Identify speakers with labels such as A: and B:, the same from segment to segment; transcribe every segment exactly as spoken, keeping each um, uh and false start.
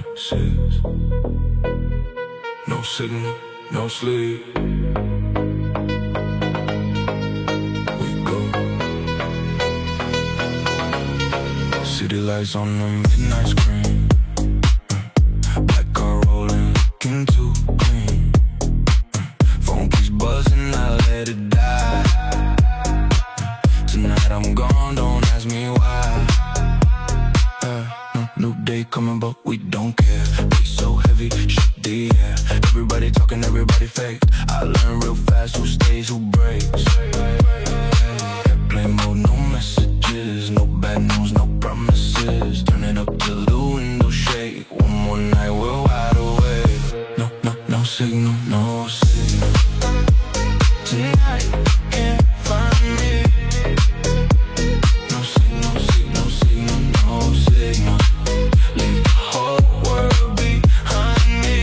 A: six. No signal, no sleep. We go. City lights on the midnight screen. Black car rolling, looking too clean. Phone keeps buzzing, I let it die. Tonight I'm gone, don't ask me why. uh, no, New day coming but we don't care. We so heavy, shit the air. Everybody talking, everybody fake. I learn real fast who stays, who breaks. Airplane mode, no messages. No bad news, no promises. Turn it up till the window shake. One more night, we're wide awake. No, no, no signal, no signal. Tonight you can't find me. No signal, signal, signal, no signal. Leave the whole world behind me.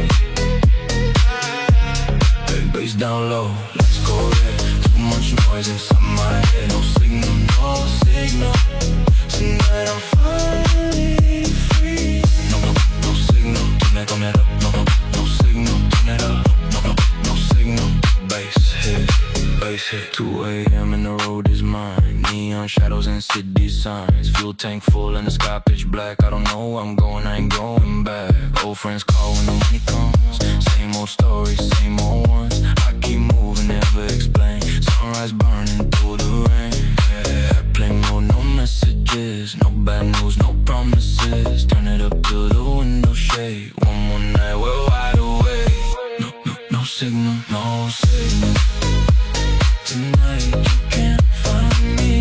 A: Hey, bass down low, let's go there. Too much noise inside my head. No signal, no signal. Tonight I'm finally free. No, no, no signal. Turn it, turn it up. No, no, no signal. Turn it up. No, no, no signal. Bass hit, bass hit. two A M and the road is mine. Neon shadows and city signs. Fuel tank full and the sky pitch black. I don't know where I'm going, I ain't going back. Old friends call when the money comes. Same old stories, same old ones. I keep moving, never explain. Sunrise burning through the rain. Yeah, airplane mode, no messages. No bad news, no promises. Turn it up till the window shade. One more night, we're wide awake. No, no, no signal, no signal. Tonight you can't find me.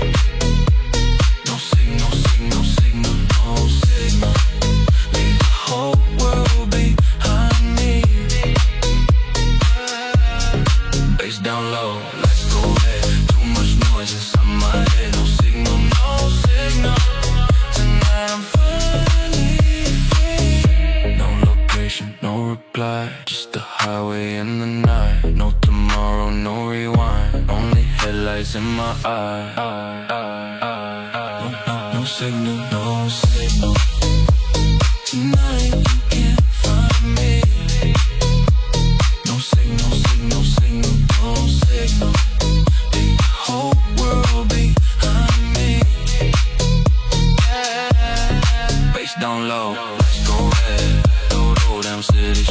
A: No signal, signal, signal, no signal. Leave the whole world behind me. Bass down low, let's go there. Too much noise inside my head. No signal, no signal. Tonight I'm finally free. No location, no reply. Just the highway and the night. No tomorrow, no rewind. Only headlights in my eye. No, no, no signal, no signal. Tonight you can't find me. No signal, signal, signal, no signal. Leave the whole world behind me. Bass down low, let's go ahead. Low, low, damn city